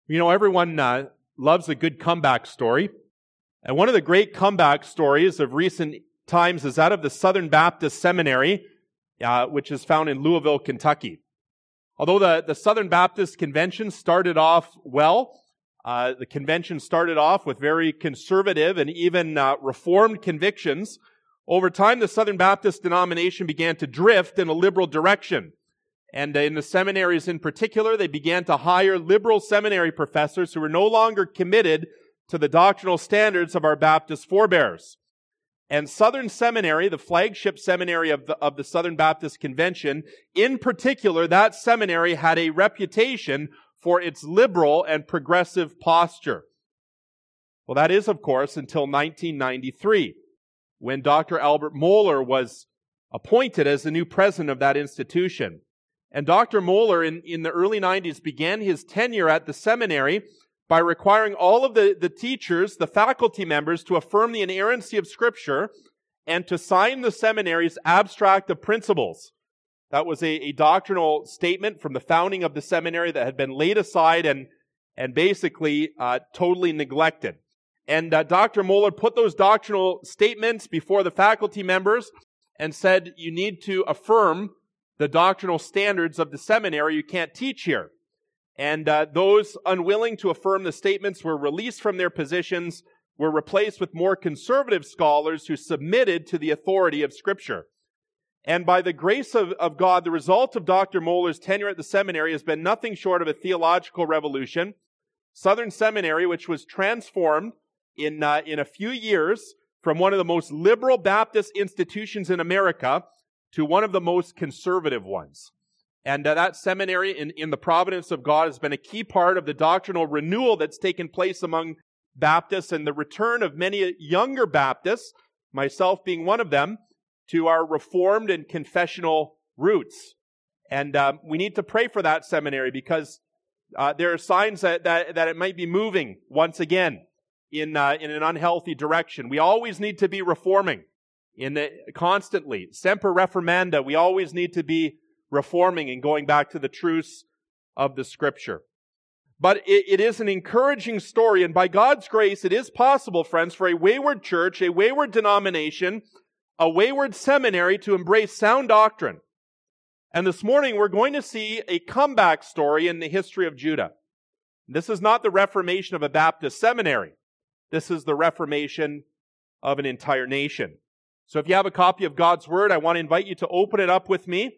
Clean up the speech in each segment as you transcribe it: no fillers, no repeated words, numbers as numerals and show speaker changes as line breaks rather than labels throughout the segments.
You know, everyone loves a good comeback story. And one of the great comeback stories of recent times is that of the Southern Baptist Seminary, which is found in Louisville, Kentucky. Although the Southern Baptist Convention started off well, the convention started off with very conservative and even reformed convictions. Over time, the Southern Baptist denomination began to drift in a liberal direction. And in the seminaries in particular, they began to hire liberal seminary professors who were no longer committed to the doctrinal standards of our Baptist forebears. And Southern Seminary, the flagship seminary of the Southern Baptist Convention, in particular, that seminary had a reputation for its liberal and progressive posture. Well, that is, of course, until 1993, when Dr. Albert Mohler was appointed as the new president of that institution. And Dr. Mohler, in the early 90s, began his tenure at the seminary by requiring all of the teachers, the faculty members, to affirm the inerrancy of Scripture and to sign the seminary's abstract of principles. That was a doctrinal statement from the founding of the seminary that had been laid aside and basically totally neglected. And Dr. Mohler put those doctrinal statements before the faculty members and said, you need to affirm the doctrinal standards of the seminary. You can't teach here. And those unwilling to affirm the statements were released from their positions, were replaced with more conservative scholars who submitted to the authority of Scripture. And by the grace of God, the result of Dr. Mohler's tenure at the seminary has been nothing short of a theological revolution. Southern Seminary, which was transformed in a few years from one of the most liberal Baptist institutions in America to one of the most conservative ones. And that seminary in the providence of God has been a key part of the doctrinal renewal that's taken place among Baptists and the return of many younger Baptists, myself being one of them, to our Reformed and confessional roots. And we need to pray for that seminary because there are signs that it might be moving once again in an unhealthy direction. We always need to be reforming constantly. Semper reformanda. We always need to be reforming and going back to the truths of the Scripture. But it is an encouraging story, and by God's grace, it is possible, friends, for a wayward church, a wayward denomination, a wayward seminary to embrace sound doctrine. And this morning, we're going to see a comeback story in the history of Judah. This is not the reformation of a Baptist seminary. This is the reformation of an entire nation. So if you have a copy of God's Word, I want to invite you to open it up with me.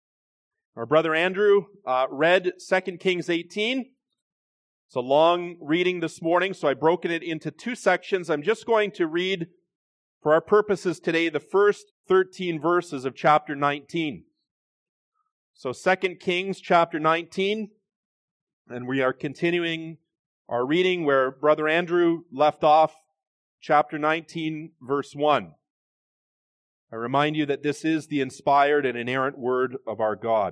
Our brother Andrew read 2 Kings 18. It's a long reading this morning, so I've broken it into two sections. I'm just going to read, for our purposes today, the first 13 verses of chapter 19. So 2 Kings chapter 19, and we are continuing our reading where Brother Andrew left off, chapter 19, verse 1. I remind you that this is the inspired and inerrant word of our God.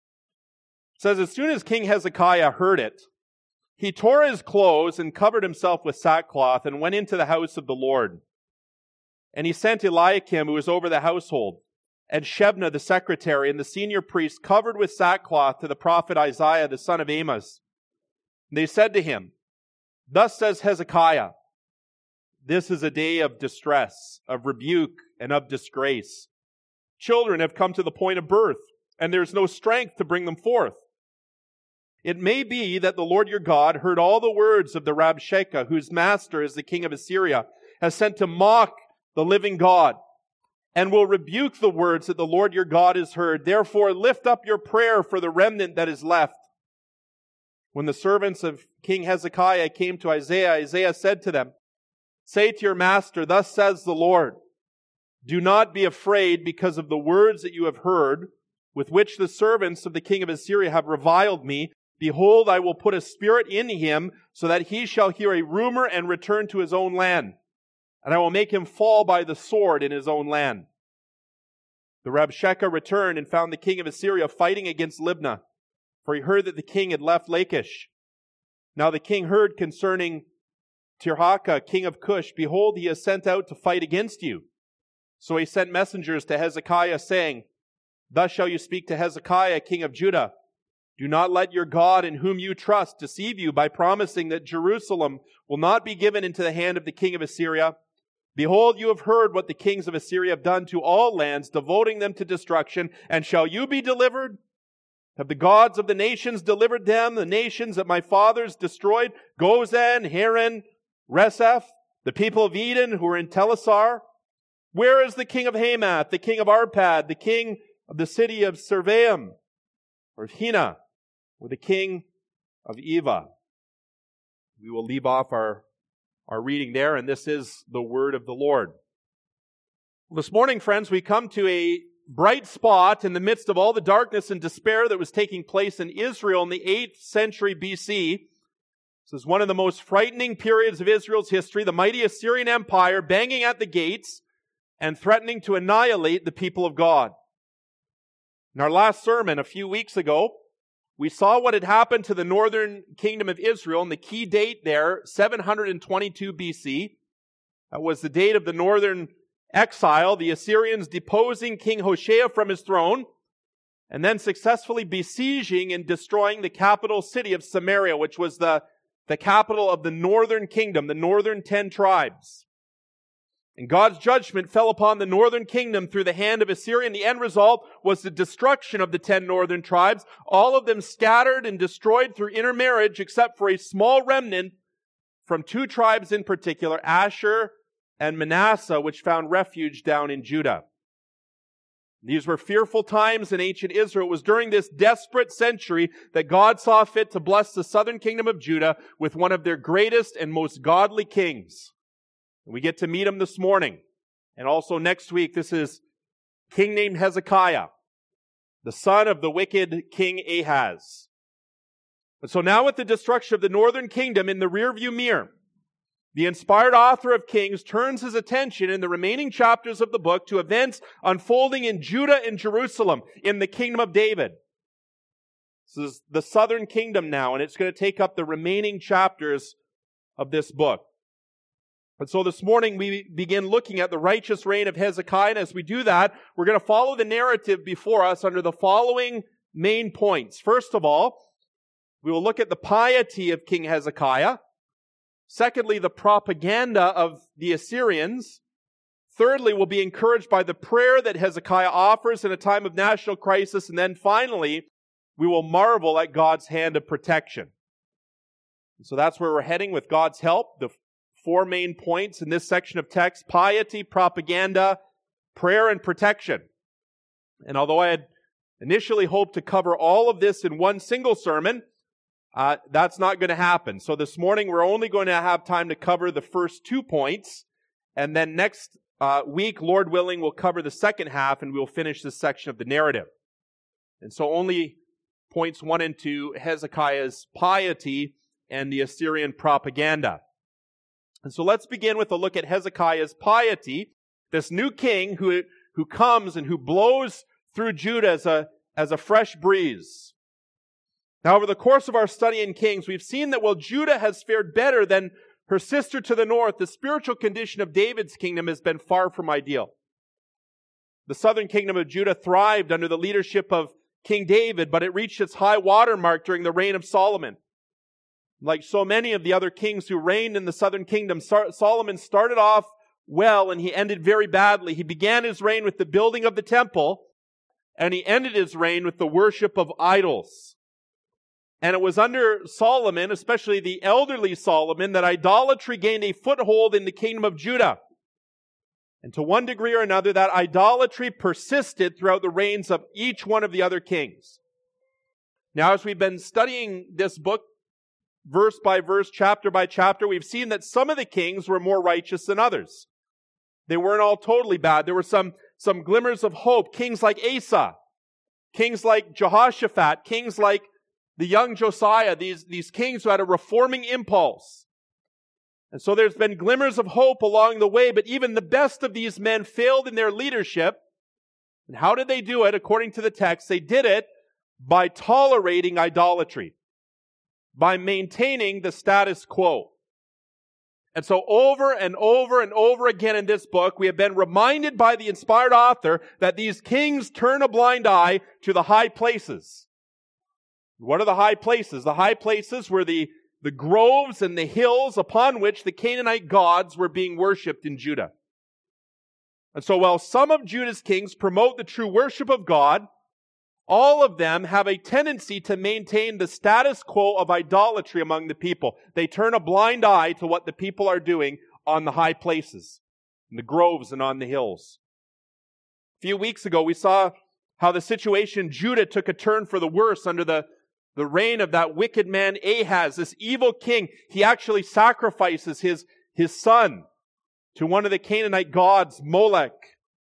It says, as soon as King Hezekiah heard it, he tore his clothes and covered himself with sackcloth and went into the house of the Lord. And he sent Eliakim, who was over the household, and Shebna the secretary, and the senior priest covered with sackcloth to the prophet Isaiah the son of Amos. And they said to him, thus says Hezekiah, this is a day of distress, of rebuke, and of disgrace. Children have come to the point of birth, and there is no strength to bring them forth. It may be that the Lord your God heard all the words of the Rabshakeh, whose master is the king of Assyria, has sent to mock the living God, and will rebuke the words that the Lord your God has heard. Therefore lift up your prayer for the remnant that is left. When the servants of King Hezekiah came to Isaiah, Isaiah said to them, say to your master, thus says the Lord, do not be afraid because of the words that you have heard, with which the servants of the king of Assyria have reviled me. Behold, I will put a spirit in him, so that he shall hear a rumor and return to his own land. And I will make him fall by the sword in his own land. The Rabshakeh returned and found the king of Assyria fighting against Libnah, for he heard that the king had left Lachish. Now the king heard concerning Tirhakah, king of Cush, behold, he has sent out to fight against you. So he sent messengers to Hezekiah, saying, thus shall you speak to Hezekiah, king of Judah. Do not let your God in whom you trust deceive you by promising that Jerusalem will not be given into the hand of the king of Assyria. Behold, you have heard what the kings of Assyria have done to all lands, devoting them to destruction. And shall you be delivered? Have the gods of the nations delivered them, the nations that my fathers destroyed? Gozan, Haran, Reseph, the people of Eden who were in Telassar? Where is the king of Hamath, the king of Arpad, the king of the city of Servaim, or Hena, or the king of Eva? We will leave off our reading there, and this is the word of the Lord. This morning, friends, we come to a bright spot in the midst of all the darkness and despair that was taking place in Israel in the 8th century BC. This is one of the most frightening periods of Israel's history, the mighty Assyrian Empire banging at the gates and threatening to annihilate the people of God. In our last sermon a few weeks ago, we saw what had happened to the northern kingdom of Israel, and the key date there, 722 BC. That was the date of the northern exile, the Assyrians deposing King Hoshea from his throne, and then successfully besieging and destroying the capital city of Samaria, which was the capital of the northern kingdom, the northern 10 tribes. And God's judgment fell upon the northern kingdom through the hand of Assyria, and the end result was the destruction of the 10 northern tribes, all of them scattered and destroyed through intermarriage, except for a small remnant from 2 tribes in particular, Asher and Manasseh, which found refuge down in Judah. These were fearful times in ancient Israel. It was during this desperate century that God saw fit to bless the southern kingdom of Judah with one of their greatest and most godly kings. We get to meet him this morning. And also next week, this is a king named Hezekiah, the son of the wicked King Ahaz. And so now with the destruction of the northern kingdom in the rearview mirror, the inspired author of Kings turns his attention in the remaining chapters of the book to events unfolding in Judah and Jerusalem, in the kingdom of David. This is the southern kingdom now, and it's going to take up the remaining chapters of this book. And so this morning we begin looking at the righteous reign of Hezekiah, and as we do that, we're going to follow the narrative before us under the following main points. First of all, we will look at the piety of King Hezekiah. Secondly, the propaganda of the Assyrians. Thirdly, we'll be encouraged by the prayer that Hezekiah offers in a time of national crisis. And then finally, we will marvel at God's hand of protection. And so that's where we're heading with God's help. The 4 main points in this section of text: piety, propaganda, prayer, and protection. And although I had initially hoped to cover all of this in one single sermon, that's not going to happen. So this morning we're only going to have time to cover the first 2 points. And then next week, Lord willing, we'll cover the second half and we'll finish this section of the narrative. And so only points 1 and 2, Hezekiah's piety and the Assyrian propaganda. And so let's begin with a look at Hezekiah's piety, this new king who comes and who blows through Judah as a fresh breeze. Now, over the course of our study in Kings, we've seen that while Judah has fared better than her sister to the north, the spiritual condition of David's kingdom has been far from ideal. The southern kingdom of Judah thrived under the leadership of King David, but it reached its high water mark during the reign of Solomon. Like so many of the other kings who reigned in the southern kingdom, Solomon started off well and he ended very badly. He began his reign with the building of the temple, and he ended his reign with the worship of idols. And it was under Solomon, especially the elderly Solomon, that idolatry gained a foothold in the kingdom of Judah. And to one degree or another, that idolatry persisted throughout the reigns of each one of the other kings. Now, as we've been studying this book, verse by verse, chapter by chapter, we've seen that some of the kings were more righteous than others. They weren't all totally bad. There were some glimmers of hope. Kings like Asa, kings like Jehoshaphat, kings like the young Josiah, these kings who had a reforming impulse. And so there's been glimmers of hope along the way, but even the best of these men failed in their leadership. And how did they do it? According to the text, they did it by tolerating idolatry, by maintaining the status quo. And so over and over and over again in this book, we have been reminded by the inspired author that these kings turn a blind eye to the high places. What are the high places? The high places were the groves and the hills upon which the Canaanite gods were being worshipped in Judah. And so while some of Judah's kings promote the true worship of God, all of them have a tendency to maintain the status quo of idolatry among the people. They turn a blind eye to what the people are doing on the high places, in the groves and on the hills. A few weeks ago, we saw how the situation in Judah took a turn for the worse under the reign of that wicked man Ahaz, this evil king. He actually sacrifices his son to one of the Canaanite gods, Molech.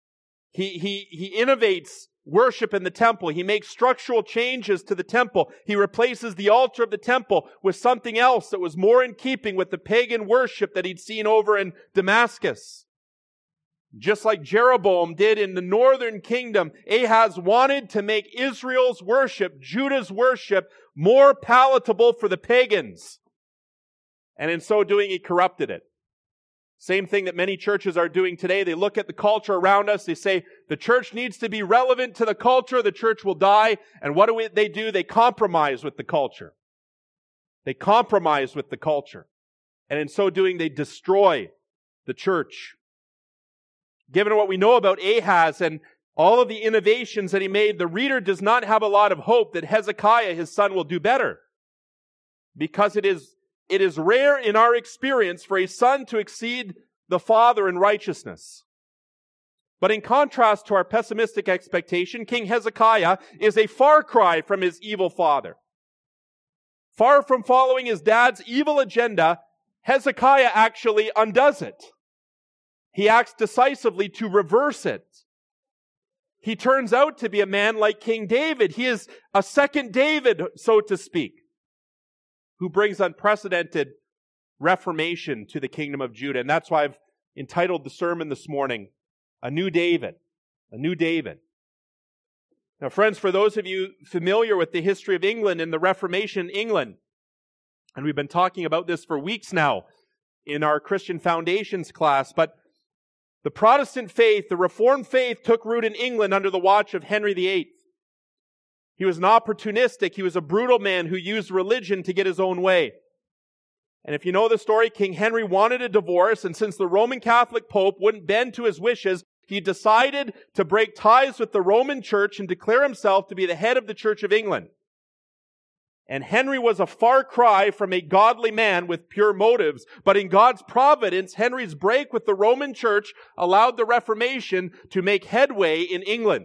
He innovates worship in the temple. He makes structural changes to the temple. He replaces the altar of the temple with something else that was more in keeping with the pagan worship that he'd seen over in Damascus. Just like Jeroboam did in the northern kingdom, Ahaz wanted to make Israel's worship, Judah's worship, more palatable for the pagans. And in so doing, he corrupted it. Same thing that many churches are doing today. They look at the culture around us. They say, the church needs to be relevant to the culture. The church will die. And what do they do? They compromise with the culture. They compromise with the culture. And in so doing, they destroy the church. Given what we know about Ahaz and all of the innovations that he made, the reader does not have a lot of hope that Hezekiah, his son, will do better. Because it is rare in our experience for a son to exceed the father in righteousness. But in contrast to our pessimistic expectation, King Hezekiah is a far cry from his evil father. Far from following his dad's evil agenda, Hezekiah actually undoes it. He acts decisively to reverse it. He turns out to be a man like King David. He is a second David, so to speak, who brings unprecedented reformation to the kingdom of Judah. And that's why I've entitled the sermon this morning, A New David. A New David. Now, friends, for those of you familiar with the history of England and the Reformation in England, and we've been talking about this for weeks now in our Christian Foundations class, but the Protestant faith, the Reformed faith, took root in England under the watch of Henry VIII. He was an opportunistic, he was a brutal man who used religion to get his own way. And if you know the story, King Henry wanted a divorce, and since the Roman Catholic Pope wouldn't bend to his wishes, he decided to break ties with the Roman Church and declare himself to be the head of the Church of England. And Henry was a far cry from a godly man with pure motives. But in God's providence, Henry's break with the Roman Church allowed the Reformation to make headway in England.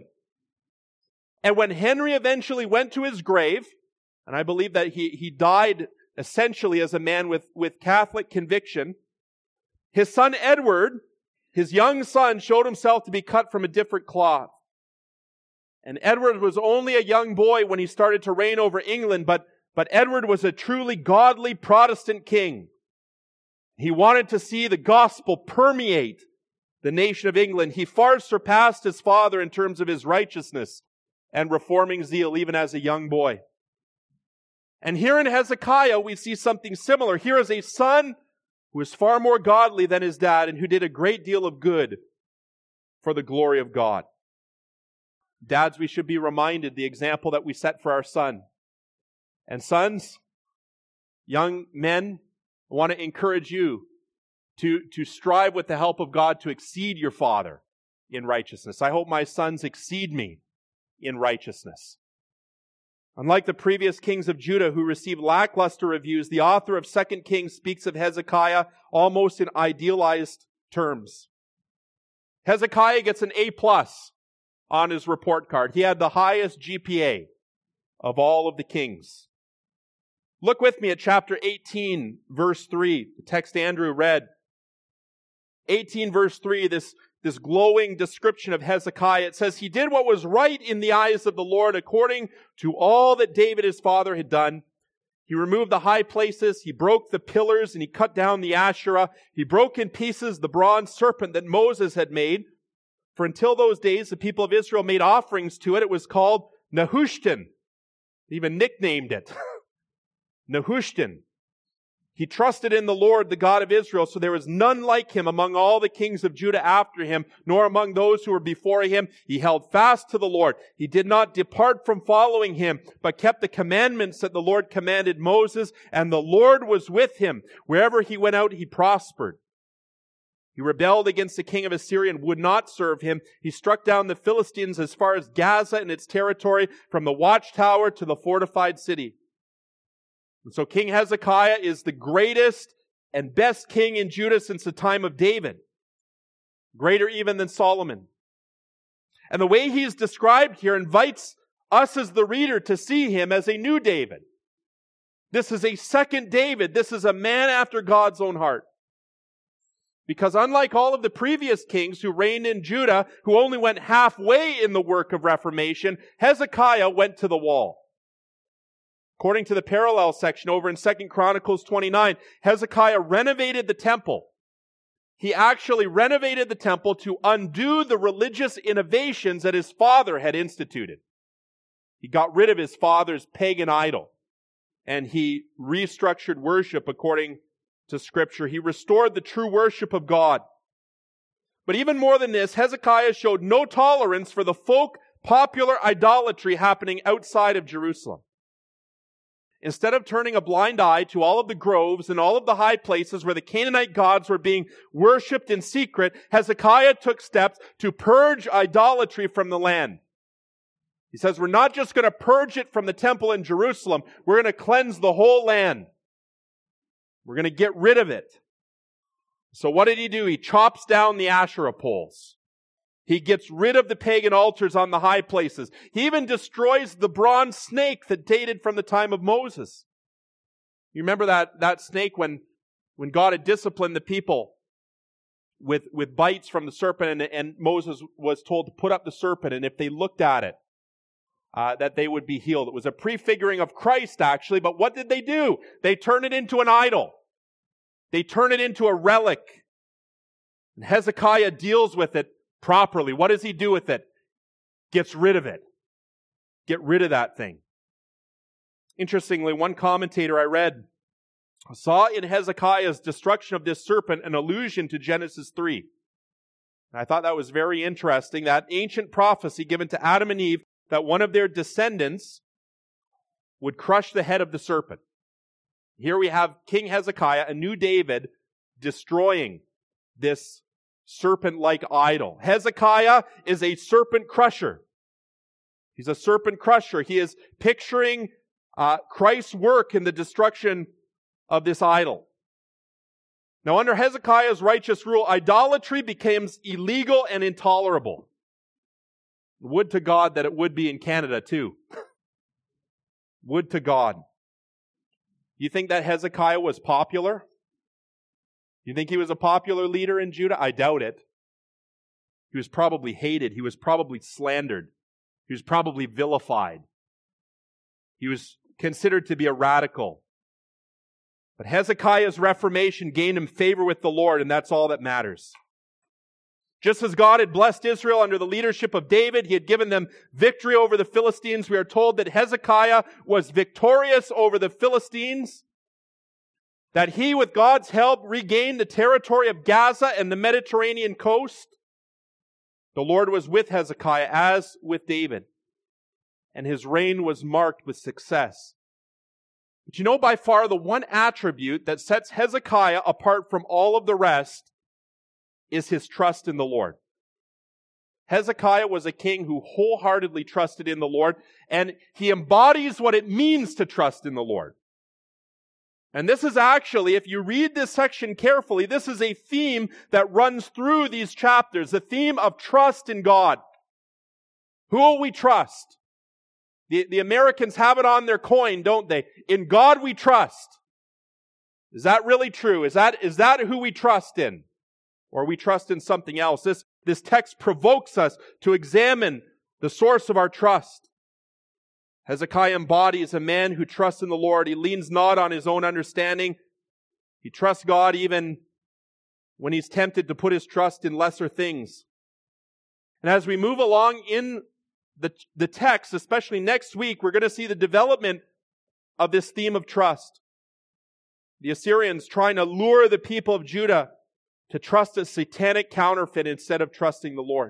And when Henry eventually went to his grave, and I believe that he died essentially as a man with Catholic conviction, his son Edward, his young son, showed himself to be cut from a different cloth. And Edward was only a young boy when he started to reign over England, but Edward was a truly godly Protestant king. He wanted to see the gospel permeate the nation of England. He far surpassed his father in terms of his righteousness and reforming zeal, even as a young boy. And here in Hezekiah, we see something similar. Here is a son who is far more godly than his dad and who did a great deal of good for the glory of God. Dads, we should be reminded the example that we set for our son. And sons, young men, I want to encourage you to strive with the help of God to exceed your father in righteousness. I hope my sons exceed me in righteousness. Unlike the previous kings of Judah who received lackluster reviews, the author of 2 Kings speaks of Hezekiah almost in idealized terms. Hezekiah gets an A+ on his report card. He had the highest GPA of all of the kings. Look with me at chapter 18, verse 3, the text Andrew read. 18, verse 3, this glowing description of Hezekiah. It says, he did what was right in the eyes of the Lord according to all that David his father had done. He removed the high places, he broke the pillars, and he cut down the Asherah. He broke in pieces the bronze serpent that Moses had made. For until those days, the people of Israel made offerings to it. It was called Nehushtan. They even nicknamed it. Nehushtan. He trusted in the Lord, the God of Israel, so there was none like him among all the kings of Judah after him, nor among those who were before him. He held fast to the Lord. He did not depart from following him, but kept the commandments that the Lord commanded Moses, and the Lord was with him. Wherever he went out, he prospered. He rebelled against the king of Assyria and would not serve him. He struck down the Philistines as far as Gaza and its territory, from the watchtower to the fortified city. And so King Hezekiah is the greatest and best king in Judah since the time of David. Greater even than Solomon. And the way he's described here invites us as the reader to see him as a new David. This is a second David. This is a man after God's own heart. Because unlike all of the previous kings who reigned in Judah, who only went halfway in the work of reformation, Hezekiah went to the wall. According to the parallel section over in 2 Chronicles 29, Hezekiah renovated the temple. He actually renovated the temple to undo the religious innovations that his father had instituted. He got rid of his father's pagan idol, and he restructured worship according to Scripture. He restored the true worship of God. But even more than this, Hezekiah showed no tolerance for the folk popular idolatry happening outside of Jerusalem. Instead of turning a blind eye to all of the groves and all of the high places where the Canaanite gods were being worshipped in secret, Hezekiah took steps to purge idolatry from the land. He says, we're not just going to purge it from the temple in Jerusalem, we're going to cleanse the whole land. We're going to get rid of it. So what did he do? He chops down the Asherah poles. He gets rid of the pagan altars on the high places. He even destroys the bronze snake that dated from the time of Moses. You remember that snake when God had disciplined the people with bites from the serpent, and Moses was told to put up the serpent, and if they looked at it, that they would be healed. It was a prefiguring of Christ, actually, but what did they do? They turned it into an idol. They turn it into a relic. And Hezekiah deals with it properly. What does he do with it? Gets rid of it. Get rid of that thing. Interestingly, one commentator I read saw in Hezekiah's destruction of this serpent an allusion to Genesis 3. And I thought that was very interesting, that ancient prophecy given to Adam and Eve that one of their descendants would crush the head of the serpent. Here we have King Hezekiah, a new David, destroying this serpent-like idol. Hezekiah is a serpent crusher. He's a serpent crusher. He is picturing Christ's work in the destruction of this idol. Now, under Hezekiah's righteous rule, idolatry becomes illegal and intolerable. Would to God that it would be in Canada too. Would to God. You think that Hezekiah was popular? You think he was a popular leader in Judah? I doubt it. He was probably hated. He was probably slandered. He was probably vilified. He was considered to be a radical. But Hezekiah's reformation gained him favor with the Lord, and that's all that matters. Just as God had blessed Israel under the leadership of David, He had given them victory over the Philistines. We are told that Hezekiah was victorious over the Philistines, that he, with God's help, regained the territory of Gaza and the Mediterranean coast. The Lord was with Hezekiah as with David, and his reign was marked with success. But you know, by far the one attribute that sets Hezekiah apart from all of the rest is his trust in the Lord. Hezekiah was a king who wholeheartedly trusted in the Lord, and he embodies what it means to trust in the Lord. And this is actually, if you read this section carefully, this is a theme that runs through these chapters, the theme of trust in God. Who will we trust? The Americans have it on their coin, don't they? In God we trust. Is that really true? Is that who we trust in? Or we trust in something else? This text provokes us to examine the source of our trust. Hezekiah embodies a man who trusts in the Lord. He leans not on his own understanding. He trusts God even when he's tempted to put his trust in lesser things. And as we move along in the text, especially next week, we're going to see the development of this theme of trust. The Assyrians trying to lure the people of Judah to trust a satanic counterfeit instead of trusting the Lord.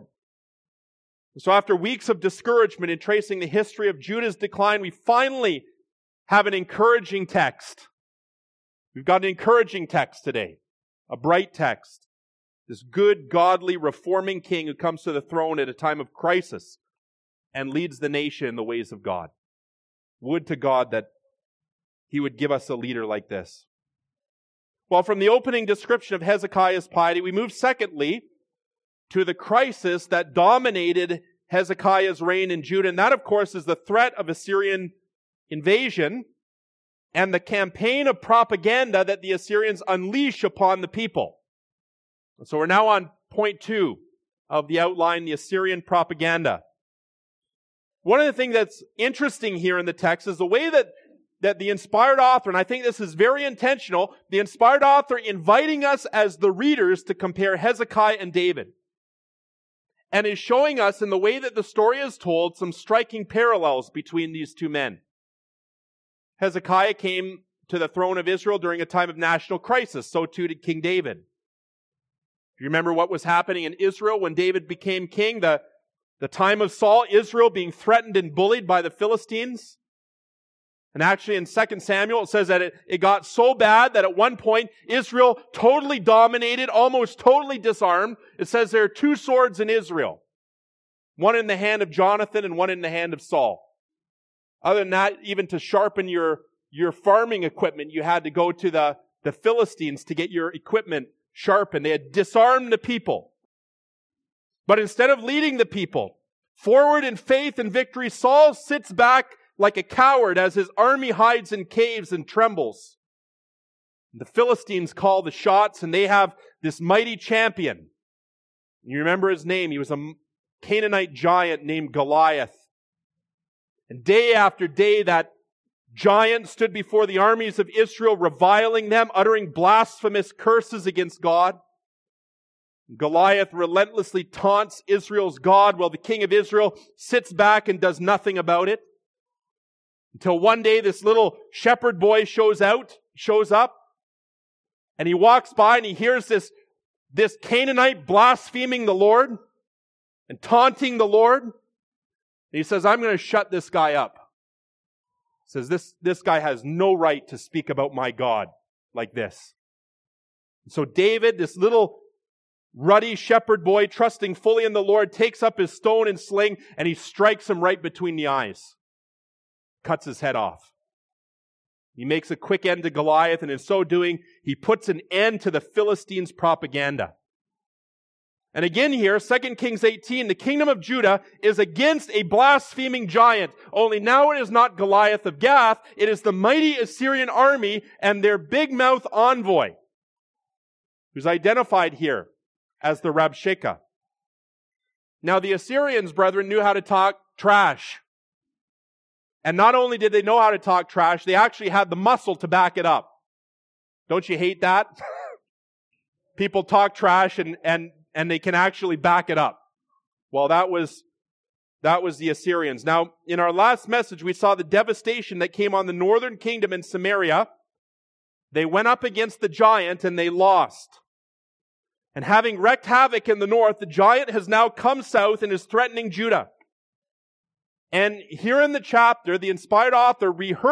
So after weeks of discouragement in tracing the history of Judah's decline, we finally have an encouraging text. We've got an encouraging text today, a bright text. This good, godly, reforming king who comes to the throne at a time of crisis and leads the nation in the ways of God. Would to God that He would give us a leader like this. Well, from the opening description of Hezekiah's piety, we move secondly to the crisis that dominated Hezekiah's reign in Judah. And that, of course, is the threat of Assyrian invasion and the campaign of propaganda that the Assyrians unleash upon the people. So we're now on point 2 of the outline, the Assyrian propaganda. One of the things that's interesting here in the text is the way that the inspired author, and I think this is very intentional, the inspired author inviting us as the readers to compare Hezekiah and David. And is showing us in the way that the story is told some striking parallels between these two men. Hezekiah came to the throne of Israel during a time of national crisis. So too did King David. Do you remember what was happening in Israel when David became king? The time of Saul, Israel being threatened and bullied by the Philistines. And actually in 2 Samuel it says that it got so bad that at one point Israel totally dominated, almost totally disarmed. It says there are 2 swords in Israel. One in the hand of Jonathan and one in the hand of Saul. Other than that, even to sharpen your farming equipment, you had to go to the Philistines to get your equipment sharpened. They had disarmed the people. But instead of leading the people forward in faith and victory, Saul sits back like a coward as his army hides in caves and trembles. The Philistines call the shots, and they have this mighty champion. You remember his name. He was a Canaanite giant named Goliath. And day after day, that giant stood before the armies of Israel, reviling them, uttering blasphemous curses against God. Goliath relentlessly taunts Israel's God, while the king of Israel sits back and does nothing about it. Until one day this little shepherd boy shows up, and he walks by and he hears this Canaanite blaspheming the Lord and taunting the Lord. And he says, I'm going to shut this guy up. He says, this guy has no right to speak about my God like this. And so David, this little ruddy shepherd boy, trusting fully in the Lord, takes up his stone and sling and he strikes him right between the eyes. Cuts his head off. He makes a quick end to Goliath, and in so doing, he puts an end to the Philistines' propaganda. And again here, 2 Kings 18, the kingdom of Judah is against a blaspheming giant. Only now it is not Goliath of Gath, it is the mighty Assyrian army and their big mouth envoy, who's identified here as the Rabshakeh. Now the Assyrians, brethren, knew how to talk trash. And not only did they know how to talk trash, they actually had the muscle to back it up. Don't you hate that? People talk trash and they can actually back it up. Well, that was the Assyrians. Now, in our last message, we saw the devastation that came on the northern kingdom in Samaria. They went up against the giant and they lost. And having wreaked havoc in the north, the giant has now come south and is threatening Judah. And here in the chapter, the inspired author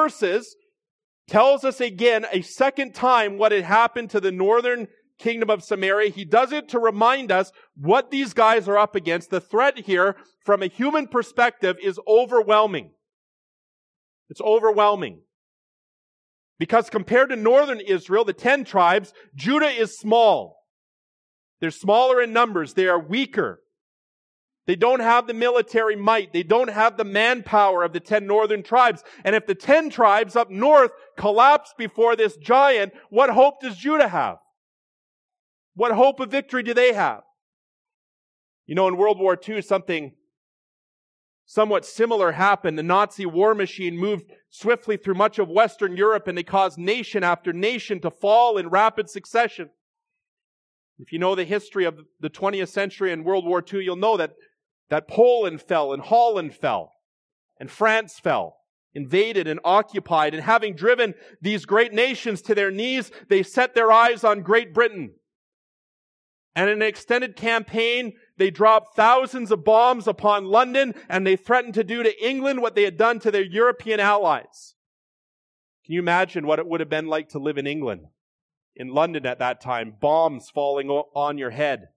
tells us again a second time what had happened to the northern kingdom of Samaria. He does it to remind us what these guys are up against. The threat here, from a human perspective, is overwhelming. It's overwhelming. Because compared to northern Israel, the 10 tribes, Judah is small. They're smaller in numbers. They are weaker. They don't have the military might. They don't have the manpower of the 10 northern tribes. And if the 10 tribes up north collapse before this giant, what hope does Judah have? What hope of victory do they have? You know, in World War II, something somewhat similar happened. The Nazi war machine moved swiftly through much of Western Europe, and they caused nation after nation to fall in rapid succession. If you know the history of the 20th century and World War II, you'll know that Poland fell and Holland fell and France fell invaded and occupied. And having driven these great nations to their knees, they set their eyes on Great Britain. And in an extended campaign, they dropped thousands of bombs upon London, and they threatened to do to England what they had done to their European allies. Can you imagine what it would have been like to live in England, in London at that time, bombs falling on your head?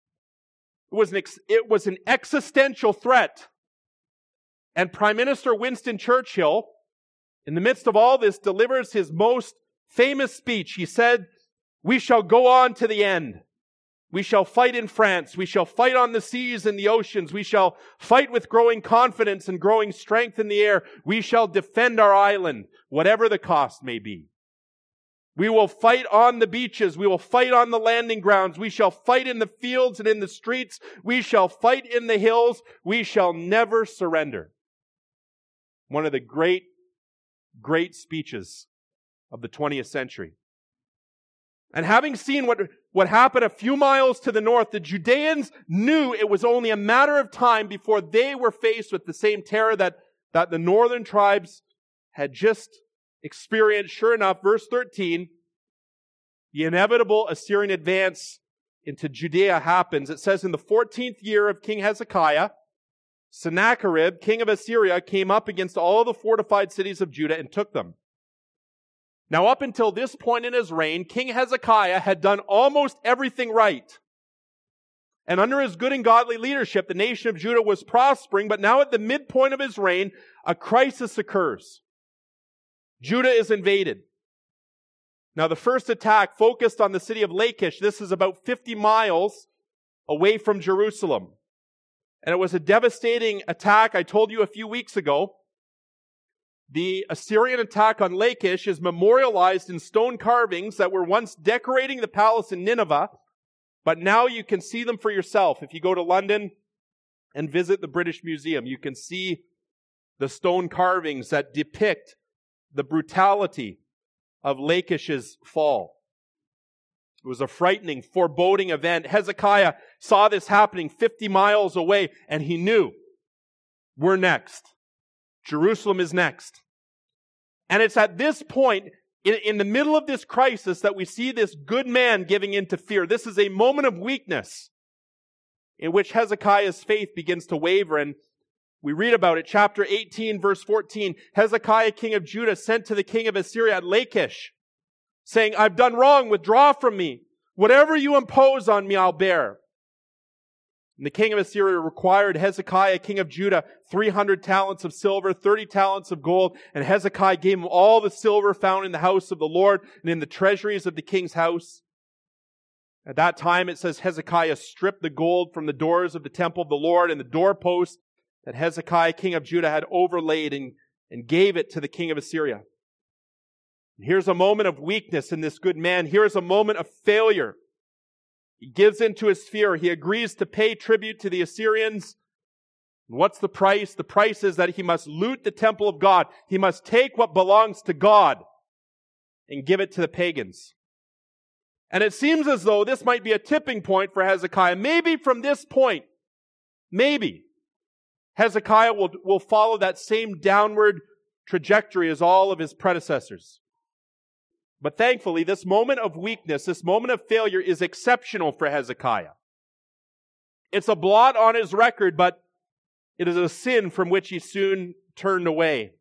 It was an existential threat. And Prime Minister Winston Churchill, in the midst of all this, delivers his most famous speech. He said, "We shall go on to the end. We shall fight in France. We shall fight on the seas and the oceans. We shall fight with growing confidence and growing strength in the air. We shall defend our island, whatever the cost may be. We will fight on the beaches. We will fight on the landing grounds. We shall fight in the fields and in the streets. We shall fight in the hills. We shall never surrender." One of the great, great speeches of the 20th century. And having seen what happened a few miles to the north, the Judeans knew it was only a matter of time before they were faced with the same terror that the northern tribes had just experienced. Sure enough, verse 13, the inevitable Assyrian advance into Judea happens. It says, in the 14th year of King Hezekiah, Sennacherib, king of Assyria, came up against all the fortified cities of Judah and took them. Now, up until this point in his reign, King Hezekiah had done almost everything right. And under his good and godly leadership, the nation of Judah was prospering, but now at the midpoint of his reign, a crisis occurs. Judah is invaded. Now, the first attack focused on the city of Lachish. This is about 50 miles away from Jerusalem. And it was a devastating attack. I told you a few weeks ago. The Assyrian attack on Lachish is memorialized in stone carvings that were once decorating the palace in Nineveh, but now you can see them for yourself. If you go to London and visit the British Museum, you can see the stone carvings that depict the brutality of Lachish's fall. It was a frightening, foreboding event. Hezekiah saw this happening 50 miles away, and he knew, we're next. Jerusalem is next. And it's at this point, in the middle of this crisis, that we see this good man giving in to fear. This is a moment of weakness in which Hezekiah's faith begins to waver. And we read about it, chapter 18, verse 14. Hezekiah, king of Judah, sent to the king of Assyria at Lachish, saying, "I've done wrong, withdraw from me. Whatever you impose on me, I'll bear." And the king of Assyria required Hezekiah, king of Judah, 300 talents of silver, 30 talents of gold. And Hezekiah gave him all the silver found in the house of the Lord and in the treasuries of the king's house. At that time, it says Hezekiah stripped the gold from the doors of the temple of the Lord and the doorposts that Hezekiah, king of Judah, had overlaid and gave it to the king of Assyria. And here's a moment of weakness in this good man. Here's a moment of failure. He gives in to his fear. He agrees to pay tribute to the Assyrians. And what's the price? The price is that he must loot the temple of God. He must take what belongs to God and give it to the pagans. And it seems as though this might be a tipping point for Hezekiah. Maybe from this point, maybe Hezekiah will follow that same downward trajectory as all of his predecessors. But thankfully, this moment of weakness, this moment of failure is exceptional for Hezekiah. It's a blot on his record, but it is a sin from which he soon turned away.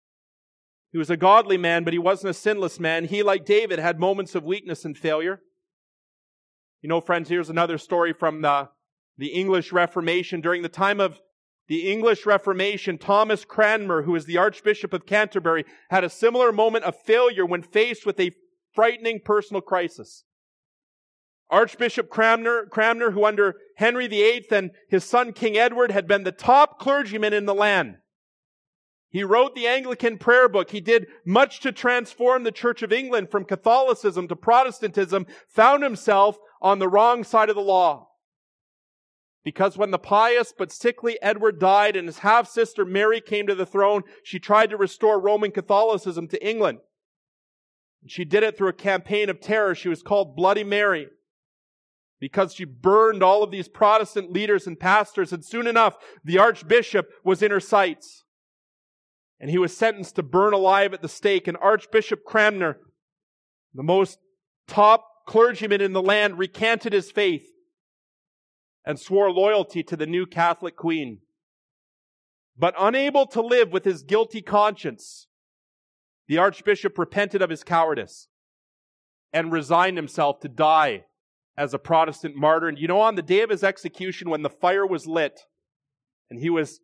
He was a godly man, but he wasn't a sinless man. He, like David, had moments of weakness and failure. You know, friends, here's another story from the English Reformation. During the time of the English Reformation, Thomas Cranmer, who was the Archbishop of Canterbury, had a similar moment of failure when faced with a frightening personal crisis. Archbishop Cranmer, who under Henry VIII and his son King Edward had been the top clergyman in the land. He wrote the Anglican prayer book. He did much to transform the Church of England from Catholicism to Protestantism, found himself on the wrong side of the law. Because when the pious but sickly Edward died and his half-sister Mary came to the throne, she tried to restore Roman Catholicism to England. She did it through a campaign of terror. She was called Bloody Mary, because she burned all of these Protestant leaders and pastors, and soon enough, the Archbishop was in her sights. and he was sentenced to burn alive at the stake. And Archbishop Cranmer, the most top clergyman in the land, recanted his faith and swore loyalty to the new Catholic queen. But unable to live with his guilty conscience, the Archbishop repented of his cowardice and resigned himself to die as a Protestant martyr. And on the day of his execution, when the fire was lit and he was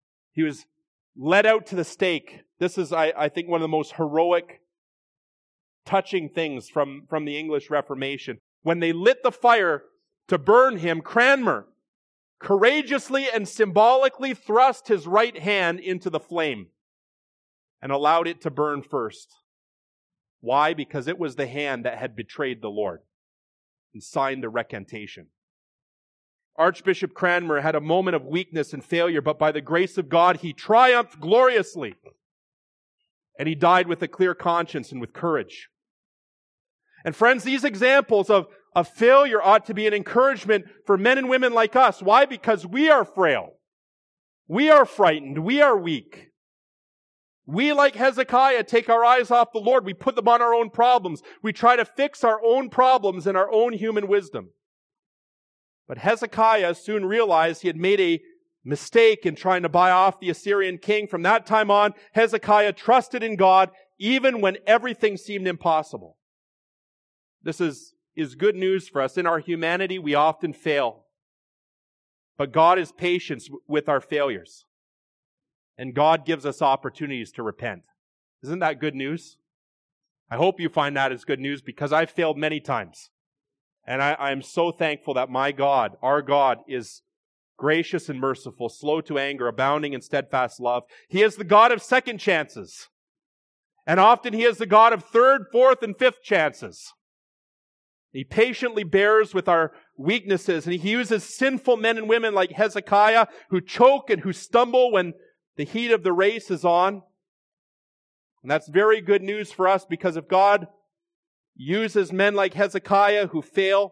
led out to the stake, this is, I think, one of the most heroic, touching things from the English Reformation. When they lit the fire to burn him, Cranmer courageously and symbolically thrust his right hand into the flame and allowed it to burn first. Why? Because it was the hand that had betrayed the Lord and signed the recantation. Archbishop Cranmer had a moment of weakness and failure, but by the grace of God, he triumphed gloriously. And he died with a clear conscience and with courage. And friends, these examples of failure ought to be an encouragement for men and women like us. Why? Because we are frail. We are frightened. We are weak. We, like Hezekiah, take our eyes off the Lord. We put them on our own problems. We try to fix our own problems in our own human wisdom. But Hezekiah soon realized he had made a mistake in trying to buy off the Assyrian king. From that time on, Hezekiah trusted in God even when everything seemed impossible. This is good news for us. In our humanity, we often fail. But God is patient with our failures. And God gives us opportunities to repent. Isn't that good news? I hope you find that as good news, because I've failed many times. And I am so thankful that my God, our God, is gracious and merciful, slow to anger, abounding in steadfast love. He is the God of second chances. And often He is the God of third, fourth, and fifth chances. He patiently bears with our weaknesses, and He uses sinful men and women like Hezekiah who choke and who stumble when the heat of the race is on. And that's very good news for us, because if God uses men like Hezekiah who fail,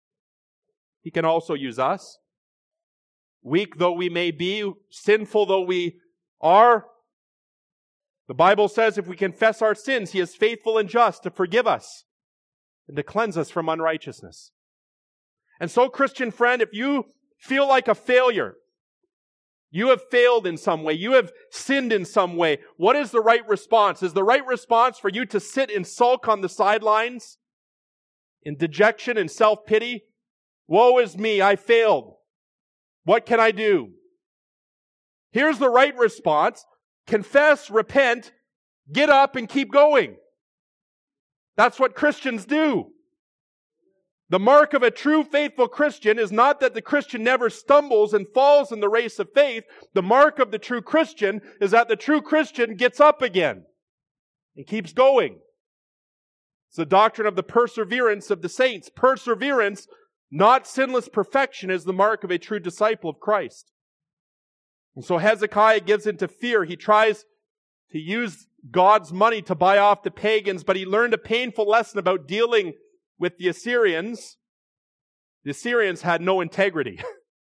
He can also use us. Weak though we may be, sinful though we are, the Bible says if we confess our sins, He is faithful and just to forgive us and to cleanse us from unrighteousness. And so, Christian friend, if you feel like a failure, you have failed in some way, you have sinned in some way, what is the right response? Is the right response for you to sit and sulk on the sidelines in dejection and self-pity? Woe is me, I failed. What can I do? Here's the right response. Confess, repent, get up and keep going. That's what Christians do. The mark of a true faithful Christian is not that the Christian never stumbles and falls in the race of faith. The mark of the true Christian is that the true Christian gets up again and keeps going. It's the doctrine of the perseverance of the saints. Perseverance, not sinless perfection, is the mark of a true disciple of Christ. And so Hezekiah gives into fear. He tries to use God's money to buy off the pagans, but he learned a painful lesson about dealing with the Assyrians. The Assyrians had no integrity.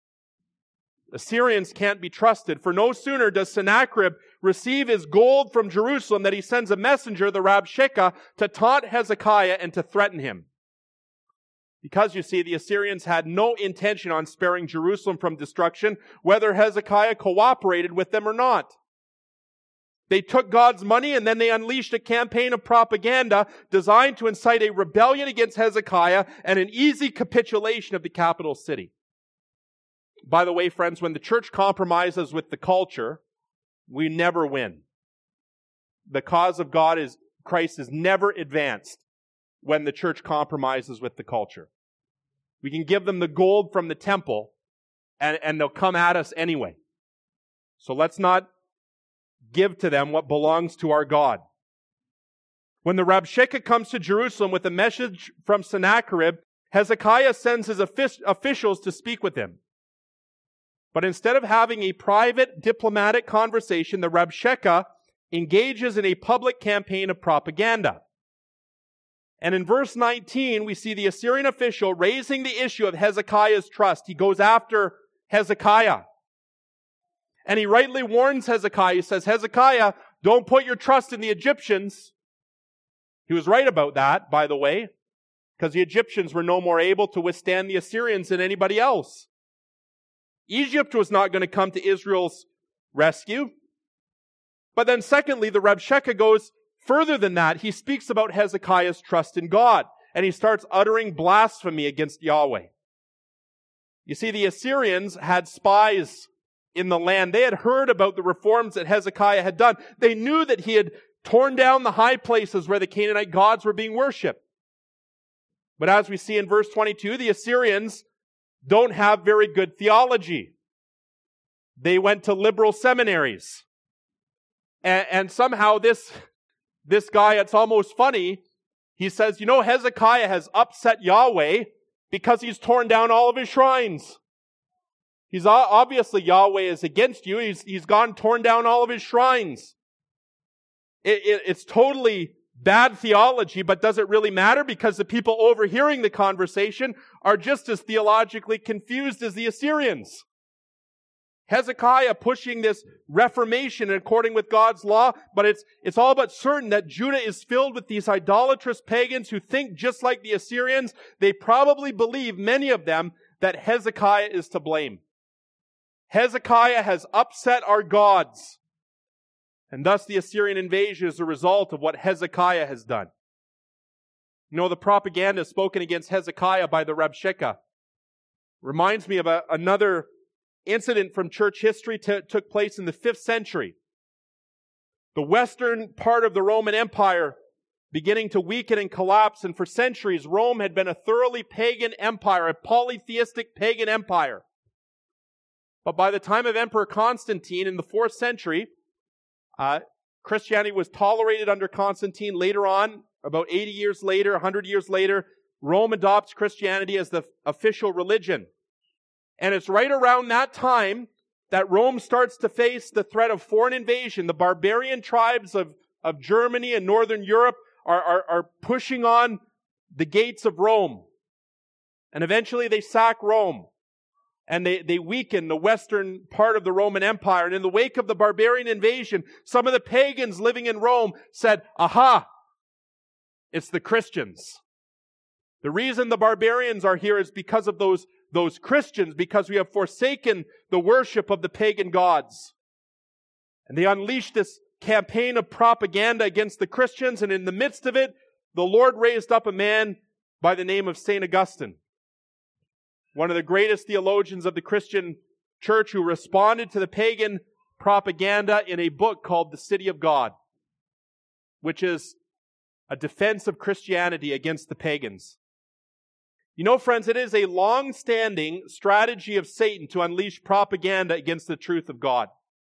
Assyrians can't be trusted. For no sooner does Sennacherib receive his gold from Jerusalem that he sends a messenger, the Rabshakeh, to taunt Hezekiah and to threaten him. Because, you see, the Assyrians had no intention on sparing Jerusalem from destruction, whether Hezekiah cooperated with them or not. They took God's money and then they unleashed a campaign of propaganda designed to incite a rebellion against Hezekiah and an easy capitulation of the capital city. By the way, friends, when the church compromises with the culture, we never win. The cause of Christ is never advanced when the church compromises with the culture. We can give them the gold from the temple and they'll come at us anyway. So let's not give to them what belongs to our God. When the Rabshakeh comes to Jerusalem with a message from Sennacherib, Hezekiah sends his officials to speak with him. But instead of having a private diplomatic conversation, the Rabshakeh engages in a public campaign of propaganda. And in verse 19, we see the Assyrian official raising the issue of Hezekiah's trust. He goes after Hezekiah. And he rightly warns Hezekiah. He says, Hezekiah, Don't put your trust in the Egyptians. He was right about that, by the way, because the Egyptians were no more able to withstand the Assyrians than anybody else. Egypt was not going to come to Israel's rescue. But then secondly, the Rabshakeh goes further than that. He speaks about Hezekiah's trust in God, and he starts uttering blasphemy against Yahweh. You see, the Assyrians had spies in the land. They had heard about the reforms that Hezekiah had done. They knew that he had torn down the high places where the Canaanite gods were being worshipped. But as we see in verse 22, the Assyrians don't have very good theology. They went to liberal seminaries. And somehow this guy, it's almost funny, he says, Hezekiah has upset Yahweh because he's torn down all of his shrines. He's obviously, Yahweh is against you. He's gone torn down all of his shrines. It's totally bad theology, but does it really matter? Because the people overhearing the conversation are just as theologically confused as the Assyrians. Hezekiah pushing this reformation according with God's law, but it's all but certain that Judah is filled with these idolatrous pagans who think just like the Assyrians. They probably believe, many of them, that Hezekiah is to blame. Hezekiah has upset our gods. And thus the Assyrian invasion is a result of what Hezekiah has done. The propaganda spoken against Hezekiah by the Rabshakeh reminds me of another incident from church history took place in the 5th century. The western part of the Roman Empire beginning to weaken and collapse, and for centuries Rome had been a thoroughly pagan empire, a polytheistic pagan empire. But by the time of Emperor Constantine in the 4th century, Christianity was tolerated under Constantine. Later on, about 80 years later, 100 years later, Rome adopts Christianity as the official religion. And it's right around that time that Rome starts to face the threat of foreign invasion. The barbarian tribes of Germany and Northern Europe are pushing on the gates of Rome. And eventually they sack Rome. And they weaken the western part of the Roman Empire. And in the wake of the barbarian invasion, some of the pagans living in Rome said, aha, it's the Christians. The reason the barbarians are here is because of those Christians, because we have forsaken the worship of the pagan gods. And they unleashed this campaign of propaganda against the Christians, and in the midst of it, the Lord raised up a man by the name of St. Augustine, one of the greatest theologians of the Christian church, who responded to the pagan propaganda in a book called The City of God, which is a defense of Christianity against the pagans. Friends, it is a long-standing strategy of Satan to unleash propaganda against the truth of God.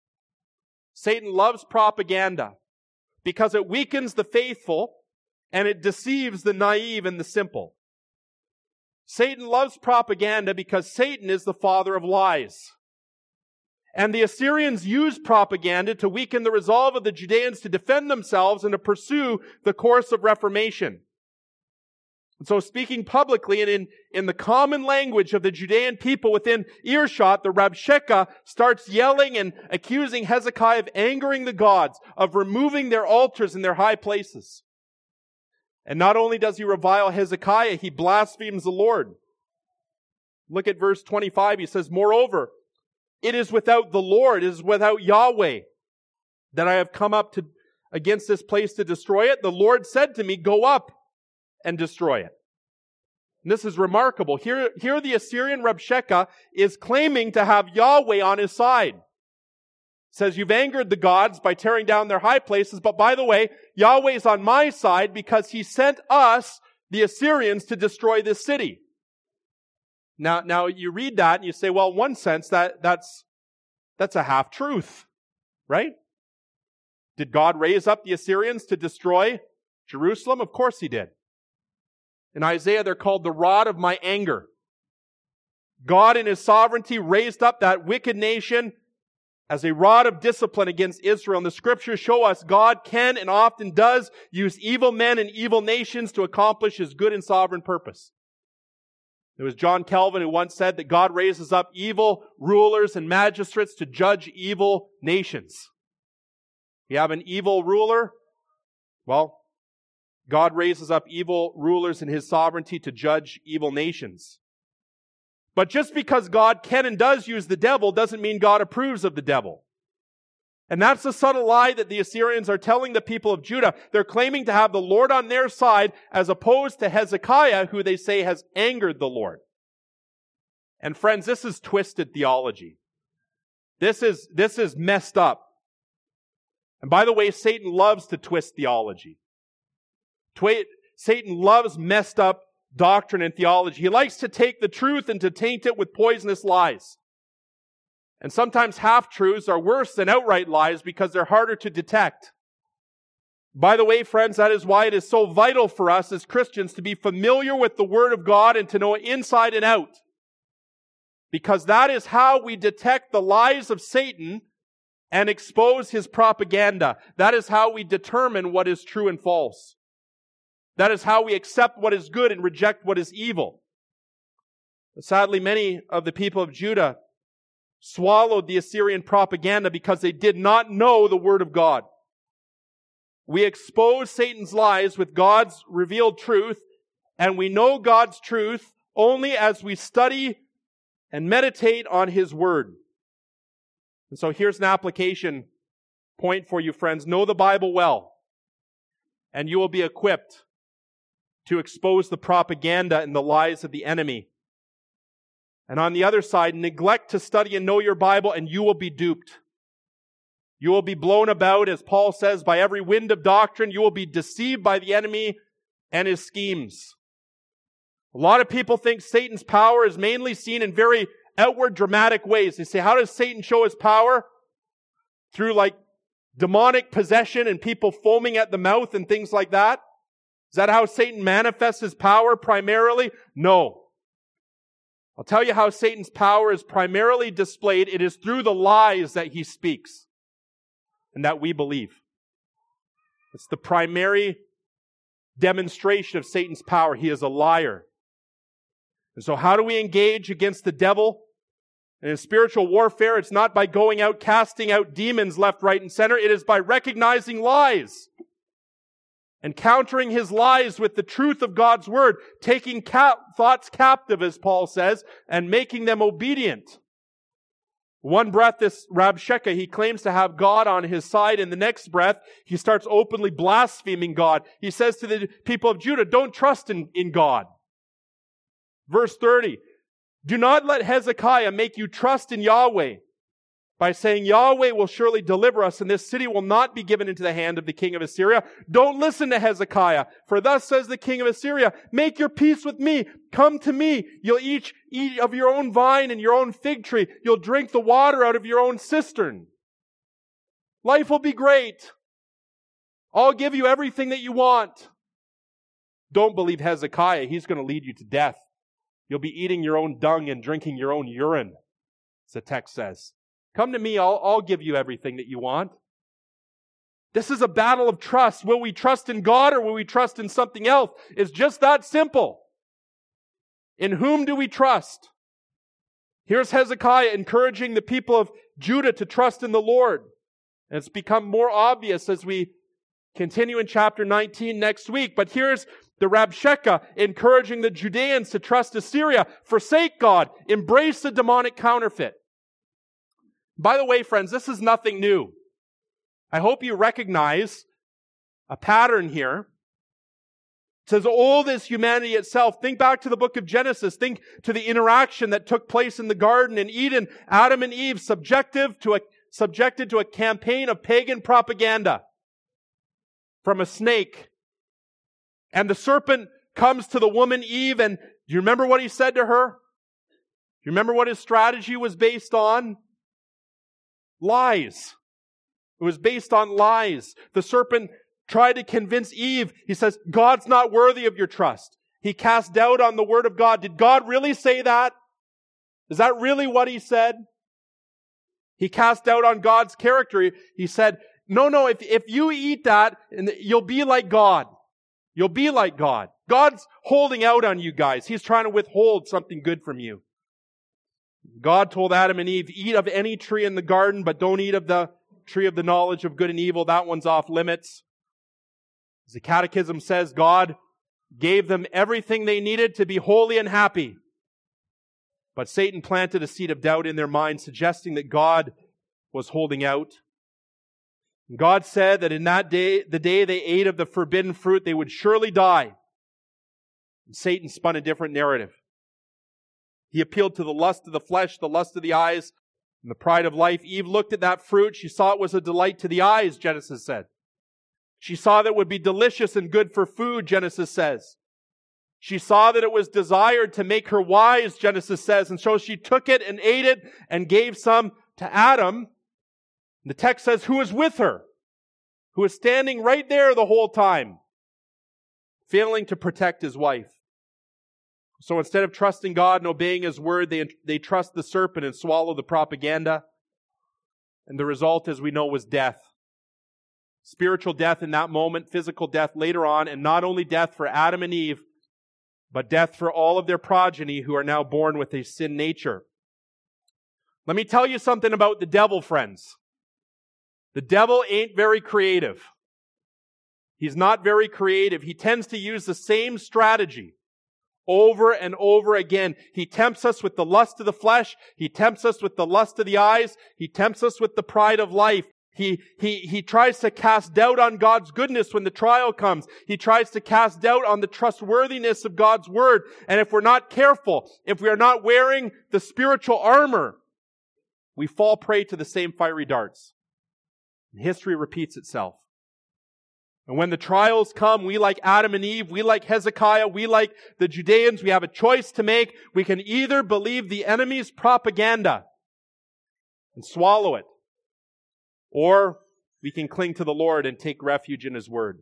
Satan loves propaganda because it weakens the faithful and it deceives the naive and the simple. Satan loves propaganda because Satan is the father of lies. And the Assyrians used propaganda to weaken the resolve of the Judeans to defend themselves and to pursue the course of reformation. And so, speaking publicly and in the common language of the Judean people within earshot, the Rabshakeh starts yelling and accusing Hezekiah of angering the gods, of removing their altars and their high places. And not only does he revile Hezekiah, he blasphemes the Lord. Look at verse 25. He says, moreover, it is without the Lord, it is without Yahweh, that I have come up against this place to destroy it. The Lord said to me, go up and destroy it. And this is remarkable. Here the Assyrian Rabshakeh is claiming to have Yahweh on his side. It says, you've angered the gods by tearing down their high places, but by the way, Yahweh's on my side because he sent us, the Assyrians, to destroy this city. Now you read that and you say, well, in one sense, that's a half-truth, right? Did God raise up the Assyrians to destroy Jerusalem? Of course he did. In Isaiah, they're called the rod of my anger. God in his sovereignty raised up that wicked nation as a rod of discipline against Israel. And the scriptures show us God can and often does use evil men and evil nations to accomplish his good and sovereign purpose. It was John Calvin who once said that God raises up evil rulers and magistrates to judge evil nations. You have an evil ruler? Well, God raises up evil rulers in His sovereignty to judge evil nations. But just because God can and does use the devil doesn't mean God approves of the devil. And that's the subtle lie that the Assyrians are telling the people of Judah. They're claiming to have the Lord on their side as opposed to Hezekiah, who they say has angered the Lord. And friends, this is twisted theology. This is messed up. And by the way, Satan loves to twist theology. Satan loves messed up doctrine and theology. He likes to take the truth and to taint it with poisonous lies. And sometimes half-truths are worse than outright lies because they're harder to detect. By the way, friends, that is why it is so vital for us as Christians to be familiar with the Word of God and to know it inside and out. Because that is how we detect the lies of Satan and expose his propaganda. That is how we determine what is true and false. That is how we accept what is good and reject what is evil. But sadly, many of the people of Judah swallowed the Assyrian propaganda because they did not know the Word of God. We expose Satan's lies with God's revealed truth, and we know God's truth only as we study and meditate on His Word. And so here's an application point for you, friends. Know the Bible well, and you will be equipped to expose the propaganda and the lies of the enemy. And on the other side, neglect to study and know your Bible, and you will be duped. You will be blown about, as Paul says, by every wind of doctrine. You will be deceived by the enemy and his schemes. A lot of people think Satan's power is mainly seen in very outward dramatic ways. They say, how does Satan show his power? Through like demonic possession and people foaming at the mouth and things like that? Is that how Satan manifests his power primarily? No. I'll tell you how Satan's power is primarily displayed. It is through the lies that he speaks and that we believe. It's the primary demonstration of Satan's power. He is a liar. And so how do we engage against the devil? And in spiritual warfare, it's not by going out casting out demons left, right, and center. It is by recognizing lies and countering his lies with the truth of God's Word, taking thoughts captive, as Paul says, and making them obedient. One breath, this Rabshakeh, he claims to have God on his side. In the next breath, he starts openly blaspheming God. He says to the people of Judah, don't trust in God. Verse 30, do not let Hezekiah make you trust in Yahweh by saying, Yahweh will surely deliver us, and this city will not be given into the hand of the king of Assyria. Don't listen to Hezekiah, for thus says the king of Assyria, make your peace with me. Come to me. You'll each eat of your own vine and your own fig tree. You'll drink the water out of your own cistern. Life will be great. I'll give you everything that you want. Don't believe Hezekiah. He's going to lead you to death. You'll be eating your own dung and drinking your own urine, as the text says. Come to me, I'll give you everything that you want. This is a battle of trust. Will we trust in God or will we trust in something else? It's just that simple. In whom do we trust? Here's Hezekiah encouraging the people of Judah to trust in the Lord. And it's become more obvious as we continue in chapter 19 next week. But here's the Rabshakeh encouraging the Judeans to trust Assyria. Forsake God. Embrace the demonic counterfeit. By the way, friends, this is nothing new. I hope you recognize a pattern here. It's as old as humanity itself. Think back to the book of Genesis. Think to the interaction that took place in the garden in Eden. Adam and Eve subjected to a campaign of pagan propaganda from a snake. And the serpent comes to the woman Eve, and do you remember what he said to her? Do you remember what his strategy was based on? Lies. It was based on lies. The serpent tried to convince Eve. He says, God's not worthy of your trust. He cast doubt on the word of God. Did God really say that? Is that really what he said? He cast doubt on God's character. He said, no, if you eat that, you'll be like God. You'll be like God. God's holding out on you guys. He's trying to withhold something good from you. God told Adam and Eve, eat of any tree in the garden, but don't eat of the tree of the knowledge of good and evil, that one's off limits. As the Catechism says, God gave them everything they needed to be holy and happy. But Satan planted a seed of doubt in their minds, suggesting that God was holding out. And God said that in that day, the day they ate of the forbidden fruit, they would surely die. And Satan spun a different narrative. He appealed to the lust of the flesh, the lust of the eyes, and the pride of life. Eve looked at that fruit. She saw it was a delight to the eyes, Genesis said. She saw that it would be delicious and good for food, Genesis says. She saw that it was desired to make her wise, Genesis says. And so she took it and ate it and gave some to Adam. The text says, who was with her? Who was standing right there the whole time, failing to protect his wife. So instead of trusting God and obeying His word, they trust the serpent and swallow the propaganda. And the result, as we know, was death. Spiritual death in that moment, physical death later on, and not only death for Adam and Eve, but death for all of their progeny who are now born with a sin nature. Let me tell you something about the devil, friends. The devil ain't very creative. He's not very creative. He tends to use the same strategy over and over again. He tempts us with the lust of the flesh. He tempts us with the lust of the eyes. He tempts us with the pride of life. He tries to cast doubt on God's goodness when the trial comes. He tries to cast doubt on the trustworthiness of God's word. And if we're not careful, if we are not wearing the spiritual armor, we fall prey to the same fiery darts. And history repeats itself. And when the trials come, we like Adam and Eve, we like Hezekiah, we like the Judeans, we have a choice to make. We can either believe the enemy's propaganda and swallow it, or we can cling to the Lord and take refuge in His word.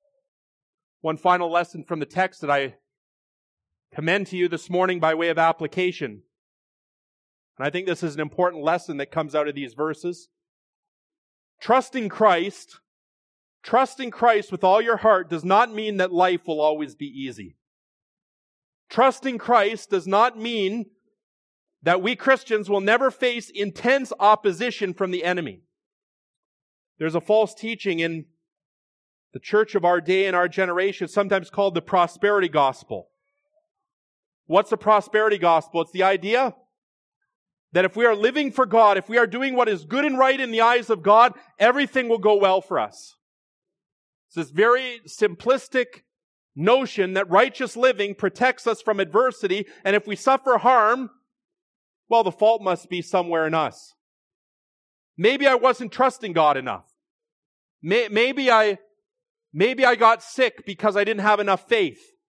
One final lesson from the text that I commend to you this morning by way of application. And I think this is an important lesson that comes out of these verses. Trusting Christ with all your heart does not mean that life will always be easy. Trusting Christ does not mean that we Christians will never face intense opposition from the enemy. There's a false teaching in the church of our day and our generation, sometimes called the prosperity gospel. What's the prosperity gospel? It's the idea that if we are living for God, if we are doing what is good and right in the eyes of God, everything will go well for us. It's this very simplistic notion that righteous living protects us from adversity, and if we suffer harm, well, the fault must be somewhere in us. Maybe I wasn't trusting God enough. Maybe I got sick because I didn't have enough faith.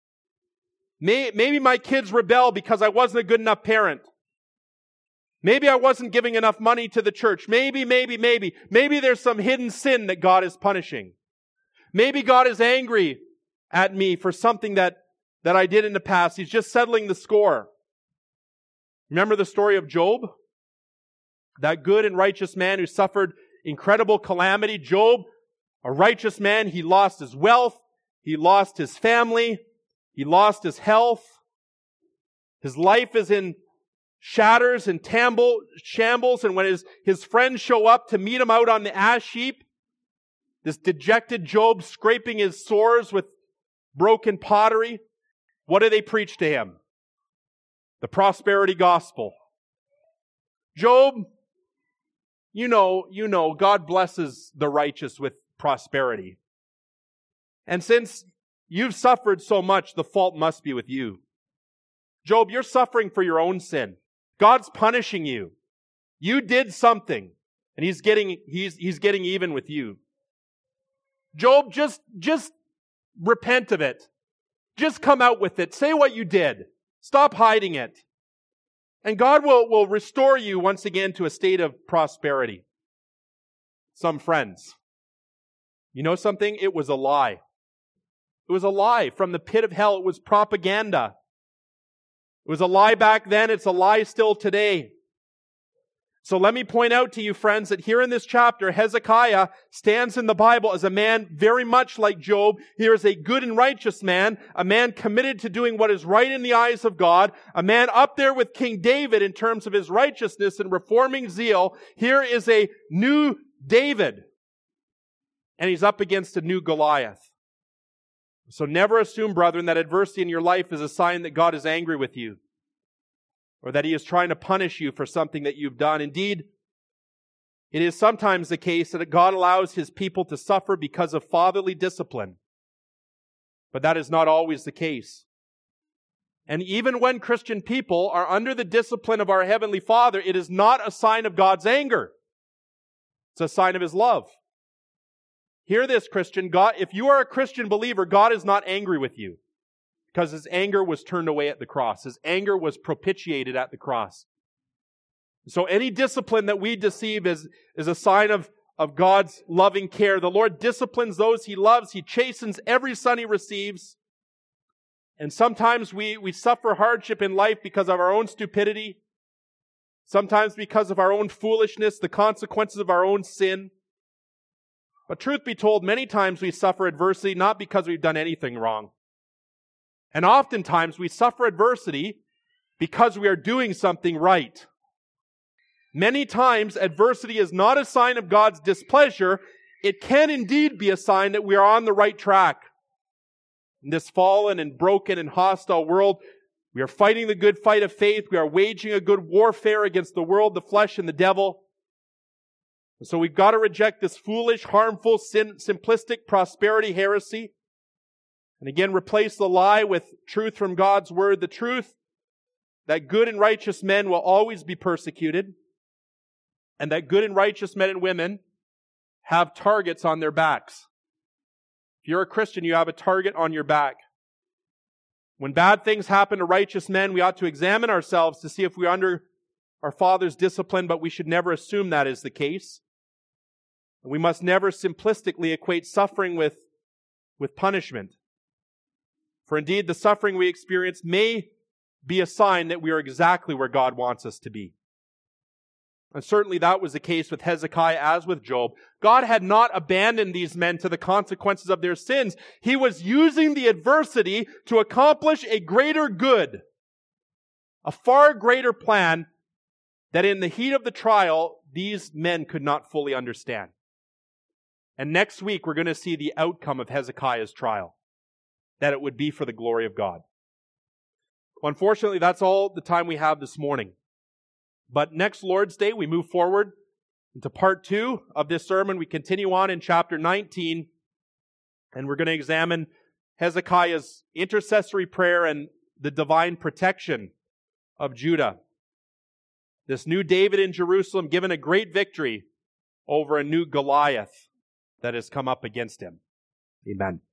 Maybe my kids rebel because I wasn't a good enough parent. Maybe I wasn't giving enough money to the church. Maybe there's some hidden sin that God is punishing. Maybe God is angry at me for something that I did in the past. He's just settling the score. Remember the story of Job? That good and righteous man who suffered incredible calamity. Job, a righteous man, he lost his wealth, he lost his family, he lost his health. His life is in shatters and shambles, and when his friends show up to meet him out on the ash heap, this dejected Job scraping his sores with broken pottery, what do they preach to him? The prosperity gospel. Job, you know, God blesses the righteous with prosperity. And since you've suffered so much, the fault must be with you. Job, you're suffering for your own sin. God's punishing you. You did something, and He's getting even with you. Job, just repent of it. Just come out with it. Say what you did. Stop hiding it. And God will restore you once again to a state of prosperity. Some friends. You know something? It was a lie. It was a lie from the pit of hell. It was propaganda. It was a lie back then. It's a lie still today. So let me point out to you, friends, that here in this chapter, Hezekiah stands in the Bible as a man very much like Job. Here is a good and righteous man, a man committed to doing what is right in the eyes of God, a man up there with King David in terms of his righteousness and reforming zeal. Here is a new David, and he's up against a new Goliath. So never assume, brethren, that adversity in your life is a sign that God is angry with you, or that He is trying to punish you for something that you've done. Indeed, it is sometimes the case that God allows His people to suffer because of fatherly discipline. But that is not always the case. And even when Christian people are under the discipline of our Heavenly Father, it is not a sign of God's anger. It's a sign of His love. Hear this, Christian. God, if you are a Christian believer, God is not angry with you, because His anger was turned away at the cross. His anger was propitiated at the cross. So any discipline that we receive is a sign of God's loving care. The Lord disciplines those He loves. He chastens every son He receives. And sometimes we suffer hardship in life because of our own stupidity. Sometimes because of our own foolishness, the consequences of our own sin. But truth be told, many times we suffer adversity not because we've done anything wrong. And oftentimes we suffer adversity because we are doing something right. Many times adversity is not a sign of God's displeasure. It can indeed be a sign that we are on the right track. In this fallen and broken and hostile world, we are fighting the good fight of faith. We are waging a good warfare against the world, the flesh, and the devil. And so we've got to reject this foolish, harmful, simplistic prosperity heresy. And again, replace the lie with truth from God's Word. The truth that good and righteous men will always be persecuted, and that good and righteous men and women have targets on their backs. If you're a Christian, you have a target on your back. When bad things happen to righteous men, we ought to examine ourselves to see if we are under our Father's discipline, but we should never assume that is the case. And we must never simplistically equate suffering with punishment. For indeed, the suffering we experience may be a sign that we are exactly where God wants us to be. And certainly that was the case with Hezekiah as with Job. God had not abandoned these men to the consequences of their sins. He was using the adversity to accomplish a greater good, a far greater plan that in the heat of the trial, these men could not fully understand. And next week, we're going to see the outcome of Hezekiah's trial, that it would be for the glory of God. Well, unfortunately, that's all the time we have this morning. But next Lord's Day, we move forward into part 2 of this sermon. We continue on in chapter 19, and we're going to examine Hezekiah's intercessory prayer and the divine protection of Judah. This new David in Jerusalem given a great victory over a new Goliath that has come up against him. Amen.